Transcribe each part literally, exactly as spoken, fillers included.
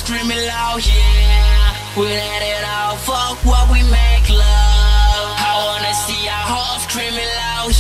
screaming loud, yeah. We let it out, fuck what we make love. I wanna see our hearts screaming loud,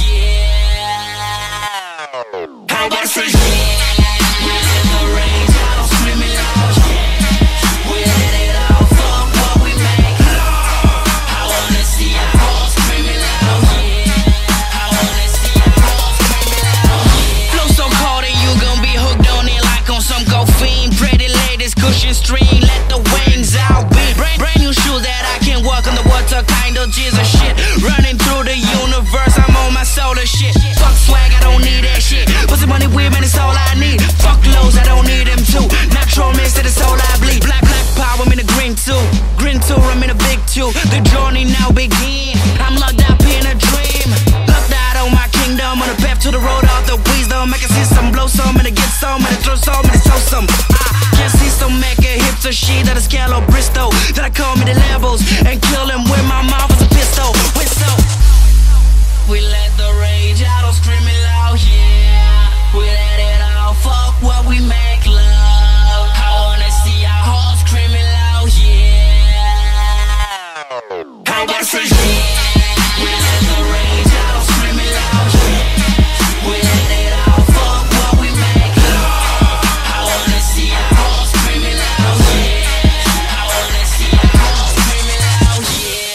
yeah. How about say yeah? We let the rain out, screaming loud, yeah. We let it out, fuck what we make love. I wanna see our hearts screaming loud, yeah. I wanna see our hearts screaming loud, yeah. Flow so cold and you gon' be hooked on it like on some caffeine. Pretty ladies, cushion string, let the wings out beat. Brand, brand new shoes that I can walk on the water, kind of Jesus shit. Running through the universe, I'm on my solar shit. Fuck swag, I don't need that shit. Pussy money, weed, man, it's all I need. Fuck lows, I don't need them too. Natural mix, that is all I bleed. Black, black power, I'm in a green too. Green too, I'm in a big two. The journey now begin. I'm locked up in a dream. Locked out on my kingdom, on the path to the road of the wisdom. I can see some, blow some, and I get some, and I throw some, and I throw some. I can see some make a hip to shit that is Scalo Bristol. That I call me the levels and kill him with my mouth as a pistol. Whistle. We let the rage out, I'm screaming loud, yeah. We let it out, fuck what we make love. I wanna see our hearts screaming loud, yeah. How about say yeah? We let the rage out, I'm screaming loud, yeah. We let it out, fuck what we make love. I wanna see our hearts screaming loud, yeah. I wanna see our hearts screaming loud, yeah.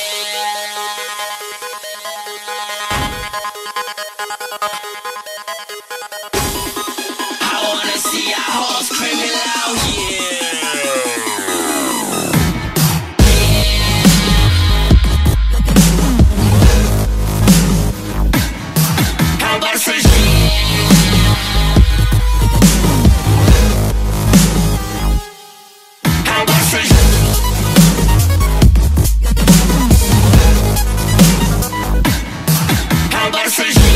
I wanna see our hearts screaming loud, yeah. How about say yeah? How about say How about say